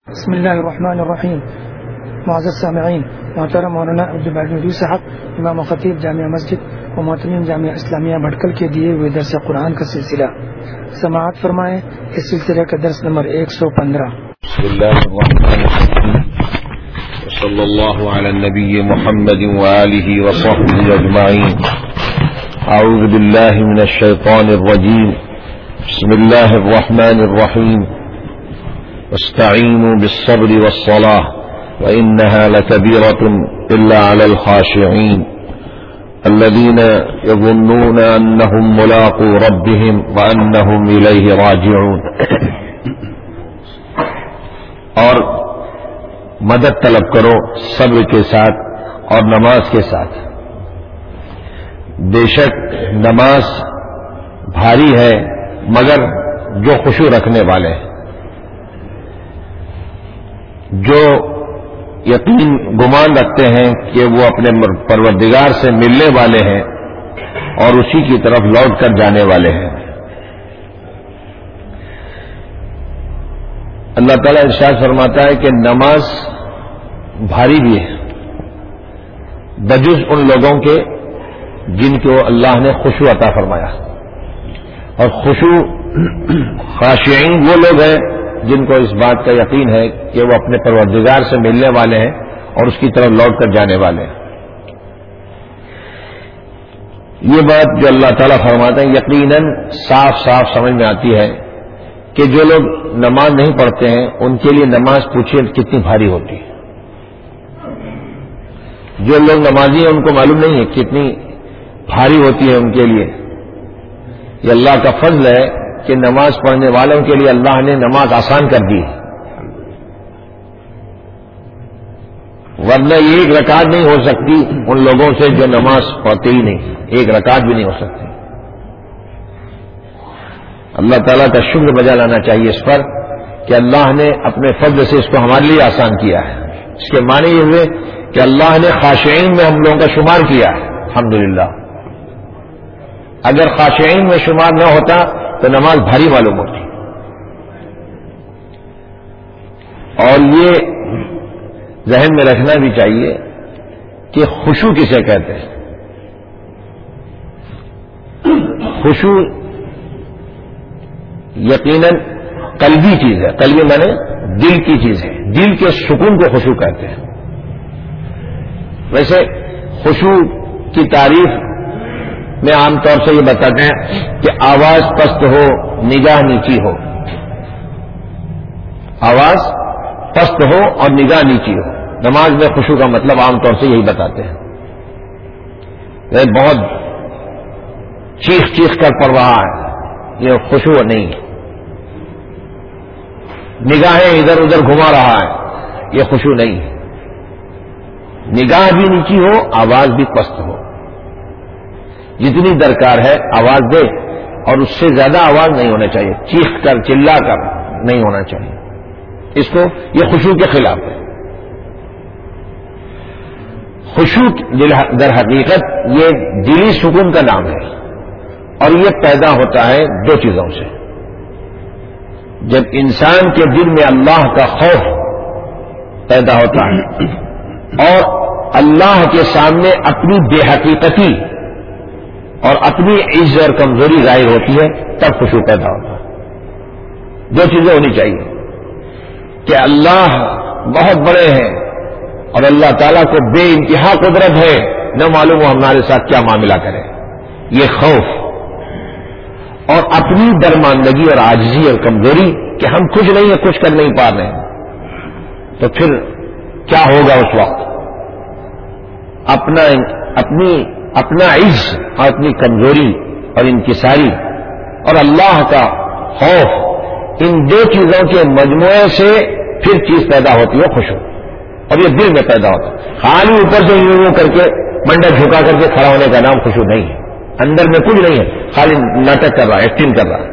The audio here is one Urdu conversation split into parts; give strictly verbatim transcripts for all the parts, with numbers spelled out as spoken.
بسم اللہ الرحمن الرحیم. معزز سامعین، محترم مولانا عبدالباری صاحب امام و خطیب جامعہ مسجد و محتمین جامعہ اسلامیہ بھٹکل کے دیے ہوئے درس قرآن کا سلسلہ سماعت فرمائیں. اس سلسلے کا درس نمبر ایک سو پندرہ. بسم اللہ الرحمن الرحیم. صلی اللہ علی النبی محمد وآلہ وصحبہ اجمعین. اعوذ باللہ من الشیطان الرجیم. بسم اللہ الرحمن الرحیم. واستعینوا بالصبر والصلاة وإنها لكبيرة إلا على الخاشعين الذين يظنون أنهم ملاقو ربهم وأنهم إليه راجعون. اور مدد طلب کرو صبر کے ساتھ اور نماز کے ساتھ. بے شک نماز بھاری ہے مگر جو خشوع رکھنے والے ہیں، جو یقین گمان رکھتے ہیں کہ وہ اپنے پروردگار سے ملنے والے ہیں اور اسی کی طرف لوٹ کر جانے والے ہیں. اللہ تعالیٰ ارشاد فرماتا ہے کہ نماز بھاری بھی ہے بجز ان لوگوں کے جن کو اللہ نے خشوع عطا فرمایا. اور خشوع خاشعین وہ لوگ ہیں جن کو اس بات کا یقین ہے کہ وہ اپنے پروردگار سے ملنے والے ہیں اور اس کی طرف لوٹ کر جانے والے ہیں. یہ بات جو اللہ تعالیٰ فرماتے ہیں یقیناً صاف صاف سمجھ میں آتی ہے کہ جو لوگ نماز نہیں پڑھتے ہیں ان کے لیے نماز پوچھیے کتنی بھاری ہوتی ہے. جو لوگ نمازی ہیں ان کو معلوم نہیں ہے کتنی بھاری ہوتی ہے ان کے لیے. یہ اللہ کا فضل ہے کہ نماز پڑھنے والوں کے لیے اللہ نے نماز آسان کر دی، ورنہ یہ ایک رکعت نہیں ہو سکتی ان لوگوں سے جو نماز پڑھتے ہی نہیں. ایک رکعت بھی نہیں ہو سکتی. اللہ تعالیٰ کا شکر بجا لانا چاہیے اس پر کہ اللہ نے اپنے فضل سے اس کو ہمارے لیے آسان کیا ہے. اس کے معنی یہ ہوئے کہ اللہ نے خاشعین میں ہم لوگوں کا شمار کیا ہے. الحمدللہ. اگر خاشعین میں شمار نہ ہوتا تو نماز بھاری معلوم ہوتی. اور یہ ذہن میں رکھنا بھی چاہیے کہ خشوع کسے کہتے ہیں. خشوع یقیناً قلبی چیز ہے. قلبی معنی دل کی چیز ہے. دل کے سکون کو خشوع کہتے ہیں. ویسے خشوع کی تعریف میں عام طور سے یہ بتاتے ہیں کہ آواز پست ہو، نگاہ نیچی ہو. آواز پست ہو اور نگاہ نیچی ہو. نماز میں خشوع کا مطلب عام طور سے یہی بتاتے ہیں. یہ بہت چیخ چیخ کر پڑھ رہا ہے، یہ خشوع نہیں ہے. نگاہیں ادھر ادھر گھما رہا ہے، یہ خشوع نہیں ہے. نگاہ بھی نیچی ہو، آواز بھی پست ہو. جتنی درکار ہے آواز دے اور اس سے زیادہ آواز نہیں ہونا چاہیے. چیخ کر چلا کر نہیں ہونا چاہیے. اس کو یہ خشوع کے خلاف ہے. خشوع در حقیقت یہ دلی سکون کا نام ہے اور یہ پیدا ہوتا ہے دو چیزوں سے. جب انسان کے دل میں اللہ کا خوف پیدا ہوتا ہے اور اللہ کے سامنے اپنی بے حقیقتی اور اپنی عزت اور کمزوری ظاہر ہوتی ہے تب خشوع پیدا ہوتا ہے. دو چیزیں ہونی چاہیے کہ اللہ بہت بڑے ہیں اور اللہ تعالیٰ کو بے انتہا قدرت ہے، نہ معلوم ہو ہمارے ساتھ کیا معاملہ کرے. یہ خوف اور اپنی درماندگی اور عاجزی اور کمزوری کہ ہم کچھ نہیں ہے، کچھ کر نہیں پا رہے ہیں. تو پھر کیا ہوگا اس وقت؟ اپنا اپنی اپنا عز اور اپنی کمزوری اور انکساری اور اللہ کا خوف، ان دو چیزوں کے مجموعے سے پھر چیز پیدا ہوتی ہے خشوع. اور یہ دل میں پیدا ہوتا ہے. خالی اوپر سے یوں یوں کر کے منڈا جھکا کر کے کھڑا ہونے کا نام خشوع نہیں ہے. اندر میں کچھ نہیں ہے، خالی ناٹک کر رہا ہے، ایکٹنگ کر رہا ہے.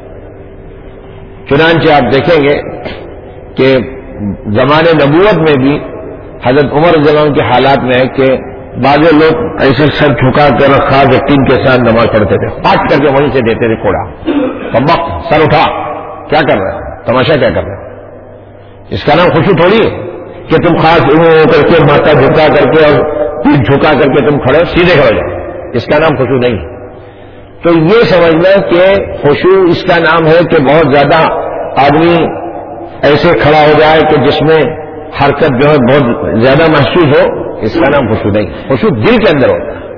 چنانچہ آپ دیکھیں گے کہ زمانے نبوت میں بھی حضرت عمر رضی اللہ عنہ کے حالات میں ہے کہ بعض لوگ ایسے سر جھکا کر خاص یقین کے ساتھ نماز پڑھتے تھے، پاٹ کر کے وہیں سے دیتے تھے کوڑا. کم وقت سر اٹھا، کیا کر رہے ہیں؟ تماشا کیا کر رہے ہیں؟ اس کا نام خوشو تھوڑی ہے کہ تم خاص ہو کر کے ماتھا جھکا کر کے اور پیٹھ جھکا کر کے تم کھڑے سیدھے کھڑے جاؤ. اس کا نام خوشو نہیں. تو یہ سمجھنا کہ خوشو اس کا نام ہے کہ بہت زیادہ آدمی ایسے کھڑا ہو جائے کہ جس میں حرکت جو ہے بہت زیادہ محسوس ہو, اس کا نام خوشو نہیں. خوشو دل کے اندر ہوتا ہے.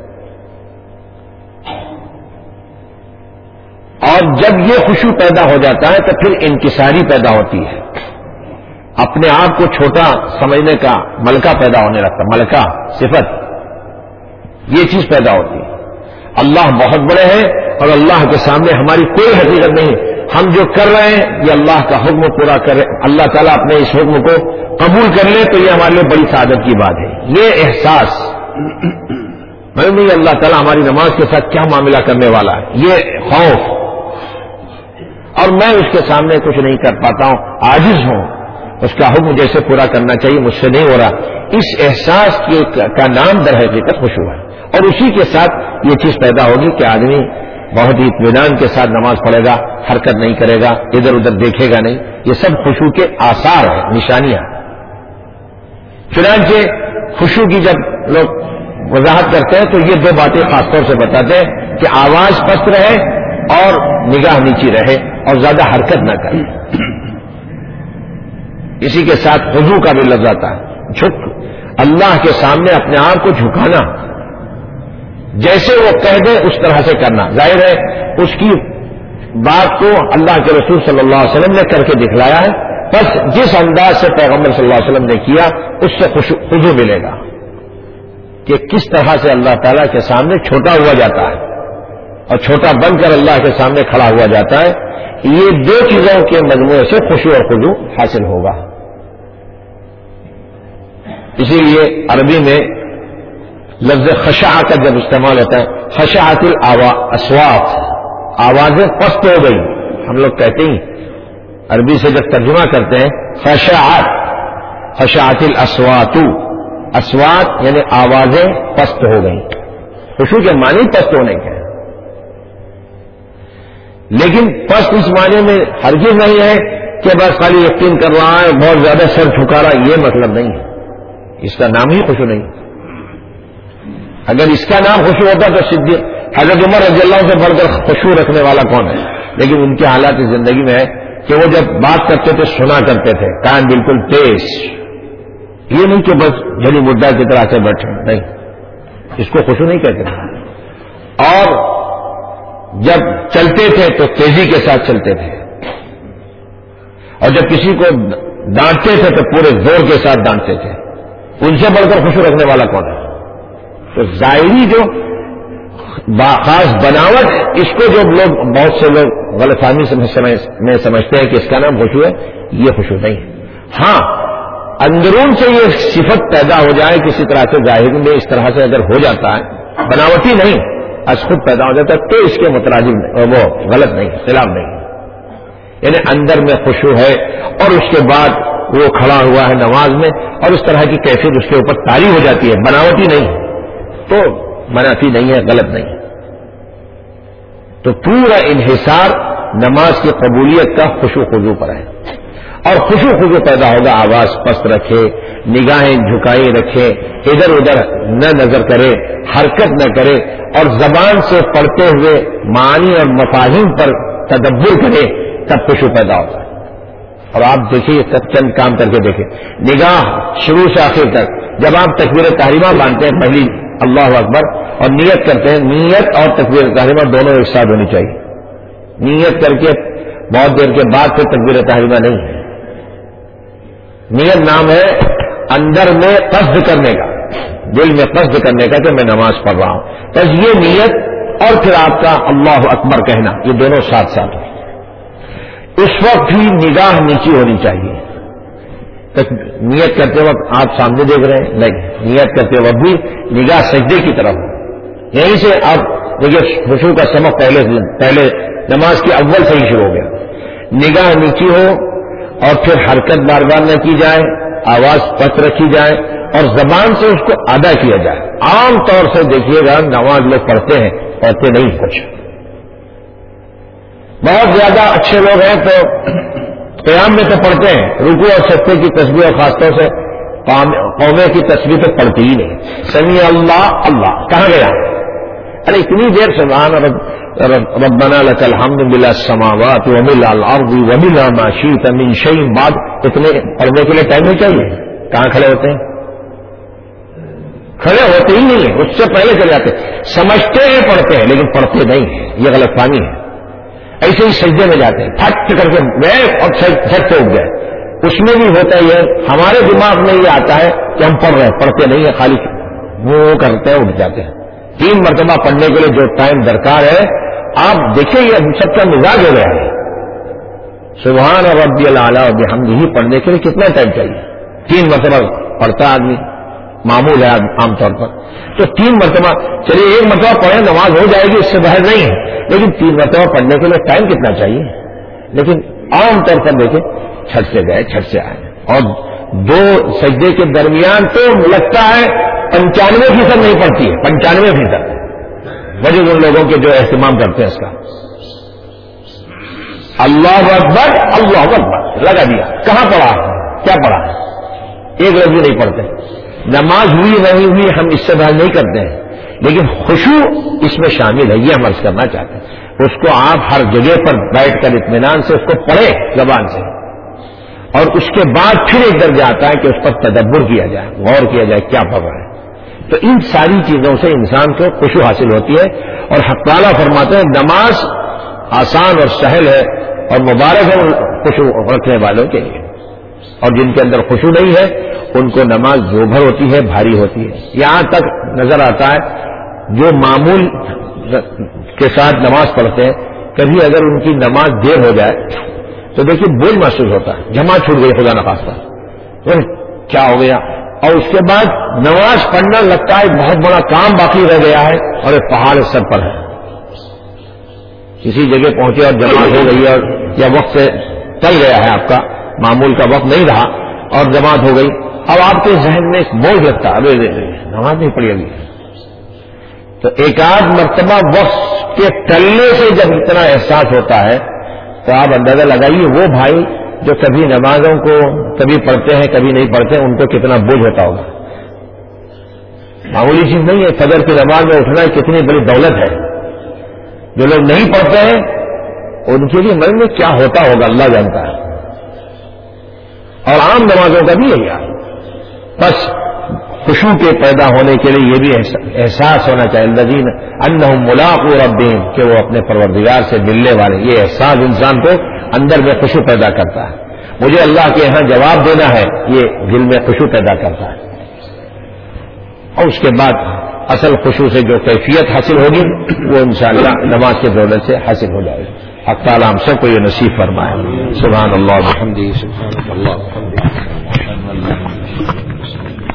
اور جب یہ خوشو پیدا ہو جاتا ہے تو پھر انکساری پیدا ہوتی ہے, اپنے آپ کو چھوٹا سمجھنے کا ملکہ پیدا ہونے لگتا ہے. ملکہ صفت, یہ چیز پیدا ہوتی ہے. اللہ بہت بڑے ہیں اور اللہ کے سامنے ہماری کوئی حقیقت نہیں. ہم جو کر رہے ہیں یہ اللہ کا حکم پورا کرے, اللہ تعالیٰ اپنے اس حکم کو قبول کر لے تو یہ ہمارے لیے بڑی سعادت کی بات ہے. یہ احساس میں نہیں اللہ تعالیٰ ہماری نماز کے ساتھ کیا معاملہ کرنے والا ہے, یہ خوف, اور میں اس کے سامنے کچھ نہیں کر پاتا ہوں, عاجز ہوں, اس کا حکم جیسے پورا کرنا چاہیے مجھ سے نہیں ہو رہا. اس احساس کی کا نام در حقیقت خوشو ہے. اور اسی کے ساتھ یہ چیز پیدا ہوگی کہ آدمی بہت ہی اطمینان کے ساتھ نماز پڑھے گا, حرکت نہیں کرے گا, ادھر ادھر دیکھے گا نہیں. یہ سب خوشو کے آثار ہیں, نشانیاں. چنانچہ خوشو کی جب لوگ وضاحت کرتے ہیں تو یہ دو باتیں خاص طور سے بتاتے ہیں کہ آواز پست رہے اور نگاہ نیچی رہے اور زیادہ حرکت نہ کرے. اسی کے ساتھ خضوع کا بھی لفظ آتا ہے, جھک, اللہ کے سامنے اپنے آپ کو جھکانا, جیسے وہ کہہ دے اس طرح سے کرنا. ظاہر ہے اس کی بات کو اللہ کے رسول صلی اللہ علیہ وسلم نے کر کے دکھلایا ہے, بس جس انداز سے پیغمبر صلی اللہ علیہ وسلم نے کیا اس سے خضوع ملے گا کہ کس طرح سے اللہ تعالیٰ کے سامنے چھوٹا ہوا جاتا ہے اور چھوٹا بن کر اللہ کے سامنے کھڑا ہوا جاتا ہے. یہ دو چیزوں کے مجموعے سے خوشی اور خضوع حاصل ہوگا. اسی لیے عربی میں لفظ خشاع کا جب استعمال ہوتا ہے, خشعت الاصوات, آوازیں پست ہو گئی. ہم لوگ کہتے ہیں عربی سے جب ترجمہ کرتے ہیں خشعت, خشعت الاصوات, اصوات یعنی آوازیں پست ہو گئی. خوشو کے معنی پست ہونے کے ہیں, لیکن پست اس معنی میں ہرگز نہیں ہے کہ بس خالی یقین کر رہا ہے, بہت زیادہ سر جھکا رہا ہے, یہ مطلب نہیں ہے. اس کا نام ہی خوشو نہیں. اگر اس کا نام خوشو ہوتا تو صدیق حضرت عمر رضی اللہ عنہ سے بڑھ کر خوشو رکھنے والا کون ہے. لیکن ان کے حالات زندگی میں ہے کہ وہ جب بات کرتے تھے سنا کرتے تھے, کان بالکل تیز, یہ نہیں کہ بس جھلی مڈا کی طرح سے بیٹھے, نہیں, اس کو خوشو نہیں کہتے تھے. اور جب چلتے تھے تو تیزی کے ساتھ چلتے تھے, اور جب کسی کو ڈانٹتے تھے تو پورے زور کے ساتھ ڈانٹتے تھے. ان سے بڑھ کر خوشو رکھنے والا کون ہے. تو ظاہری جو خاص بناوٹ, اس کو جو لوگ بہت سے لوگ غلط فہمی میں سمجھتے ہیں کہ اس کا نام خوشو ہے, یہ خوشو نہیں ہے. ہاں اندرون سے یہ صفت پیدا ہو جائے کسی طرح سے, ظاہر میں اس طرح سے اگر ہو جاتا ہے, بناوٹی نہیں, از خود پیدا ہو جاتا ہے, تو اس کے متراجم وہ غلط نہیں, خلاف نہیں. یعنی اندر میں خوشو ہے اور اس کے بعد وہ کھڑا ہوا ہے نماز میں اور اس طرح کی کیفیت اس کے اوپر طاری ہو جاتی ہے, بناوٹی نہیں, تو منافی نہیں ہے, غلط نہیں. تو پورا انحصار نماز کی قبولیت کا خوشو خضوع پر ہے. اور خوشو خضوع پیدا ہوگا, آواز پست رکھے, نگاہیں جھکائی رکھے, ادھر ادھر نہ نظر کرے, حرکت نہ کرے, اور زبان سے پڑھتے ہوئے معانی اور مفاہیم پر تدبر کرے, تب خوشو پیدا ہوگا. اور آپ دیکھیے سب چند کام کر کے دیکھیں, نگاہ شروع سے آخر تک, جب آپ تکبیر تحریمہ باندھتے ہیں پہلی اللہ اکبر اور نیت کرتے ہیں, نیت اور تکبیر تحریمہ دونوں ایک ساتھ ہونی چاہیے. نیت کر کے بہت دیر کے بعد پھر تکبیر تحریمہ نہیں ہے. نیت نام ہے اندر میں قصد کرنے کا, دل میں قصد کرنے کا کہ میں نماز پڑھ رہا ہوں. بس یہ نیت اور پھر آپ کا اللہ اکبر کہنا, یہ دونوں ساتھ ساتھ ہیں. اس وقت بھی نگاہ نیچی ہونی چاہیے. نیت کرتے وقت آپ سامنے دیکھ رہے ہیں, نہیں, نیت کرتے وقت بھی نگاہ سجدے کی طرف ہو. یہیں سے آپ دیکھیے خوشو کا سبق پہلے پہلے نماز کی اول سے ہی شروع ہو گیا. نگاہ نیچی ہو اور پھر حرکت بار بار نہ کی جائے, آواز پست رکھی جائے اور زبان سے اس کو ادا کیا جائے. عام طور سے دیکھیے گا نماز لوگ پڑھتے ہیں, پڑھتے نہیں کچھ. بہت زیادہ اچھے لوگ ہیں تو قیام میں تو پڑھتے ہیں، رکوع اور سجدے کی تسبیح اور خاص طور سے قومیں کی تسبیح تو پڑھتی ہی نہیں. سمیع اللہ اللہ کہاں گیا؟ ارے اتنی دیر سبحان ربنا لک الحمد ملا السماوات وملا الارض وملا ما شئت من شیء بعد، اتنے پڑھنے کے لیے ٹائم نہیں چاہیے. کہاں کھڑے ہوتے ہیں؟ کھڑے ہوتے ہی نہیں ہیں، اس سے پہلے چلے جاتے ہیں. سمجھتے ہیں پڑھتے ہیں لیکن پڑھتے نہیں ہیں، یہ غلط فہمی ہے. ایسے ہی سجدے میں جاتے ہیں، پھٹ کر کے گئے اور جھٹ سے اٹھ گئے. اس میں بھی ہوتا ہی ہے، ہمارے دماغ میں یہ آتا ہے کہ ہم پڑھ رہے ہیں، پڑھتے نہیں ہیں، خالی وہ کرتے ہیں اٹھ جاتے ہیں. تین مرتبہ پڑھنے کے لیے جو ٹائم درکار ہے، آپ دیکھیں یہ ہم سب کا مزاج ہو گیا ہے. سبحان ربی الاعلی و بحمدہ پڑھنے کے لیے کتنا ٹائم چاہیے؟ تین مرتبہ پڑھتا آدمی، معمول ہے عام طور پر. تو تین مرتبہ چلیے ایک مرتبہ پڑھیں نماز ہو جائے گی، اس سے باہر نہیں ہے، لیکن تین مرتبہ پڑھنے کے لیے ٹائم کتنا چاہیے؟ لیکن عام طور پر دیکھیں چھت سے گئے چھت سے آئے، اور دو سجدے کے درمیان تو لگتا ہے پنچانوے فیصد نہیں پڑتی ہے، پنچانوے فیصد وجہ ان لوگوں کے جو اہتمام کرتے ہیں اس کا. اللہ اکبر اللہ اکبر لگا دیا، کہاں پڑھا کیا پڑھا؟ ایک لفظ بھی نہیں پڑھتے. نماز ہوئی نہیں ہوئی ہم اس سے بات نہیں کرتے ہیں، لیکن خشوع اس میں شامل ہے، یہ ہم عرض کرنا چاہتے ہیں. اس کو آپ ہر جگہ پر بیٹھ کر اطمینان سے اس کو پڑھیں زبان سے، اور اس کے بعد پھر ایک درجہ آتا ہے کہ اس پر تدبر کیا جائے، غور کیا جائے کیا پڑھ رہا ہے. تو ان ساری چیزوں سے انسان کو خشوع حاصل ہوتی ہے. اور حق تعالیٰ فرماتے ہیں نماز آسان اور سہل ہے اور مبارک ہے خشوع رکھنے والوں کے لیے، اور جن کے اندر خشوع نہیں ہے ان کو نماز زوبھر ہوتی ہے، بھاری ہوتی ہے. یہاں تک نظر آتا ہے جو معمول کے ساتھ نماز پڑھتے ہیں، کبھی اگر ان کی نماز دیر ہو جائے تو دیکھیے بوجھ محسوس ہوتا ہے، جماعت چھوٹ گئی خدا نخواستہ، کیا ہو گیا. اور اس کے بعد نماز پڑھنا لگتا ہے بہت بڑا کام باقی رہ گیا ہے اور ایک پہاڑ سر پر ہے. کسی جگہ پہنچے اور جماعت ہو گئی اور یا وقت سے ٹل گیا ہے، آپ کا معمول کا وقت نہیں رہا اور جماعت ہو گئی، اب آپ کے ذہن میں ایک بوجھ لگتا ہے، ابھی نماز نہیں پڑھی ابھی. تو ایک آدھ مرتبہ وقت کے ٹلنے سے جب اتنا احساس ہوتا ہے تو آپ اندازہ لگائیے وہ بھائی جو کبھی نمازوں کو کبھی پڑھتے ہیں کبھی نہیں پڑھتے ان کو کتنا بوجھ ہوتا ہوگا. معمولی چیز نہیں ہے، فجر کی نماز میں اٹھنا کتنی بڑی دولت ہے. جو لوگ نہیں پڑھتے ہیں ان کے لیے من میں کیا ہوتا ہوگا اللہ جانتا ہے. اور عام نمازوں کا بھی یہی ہے. بس خشوع کے پیدا ہونے کے لیے یہ بھی احساس ہونا چاہیے الذین انہم ملاقو ربہم، کہ وہ اپنے پروردگار سے ملنے والے. یہ احساس انسان کو اندر میں خشوع پیدا کرتا ہے. مجھے اللہ کے یہاں جواب دینا ہے، یہ دل میں خشوع پیدا کرتا ہے. اور اس کے بعد اصل خشوع سے جو کیفیت حاصل ہوگی وہ انشاءاللہ نماز کے دولت سے حاصل ہو جائے گی. حق تعالیٰ ہم سب کو یہ نصیب فرمائے. سبحان اللہ وبحمدہ، سبحان اللہ وبحمدہ.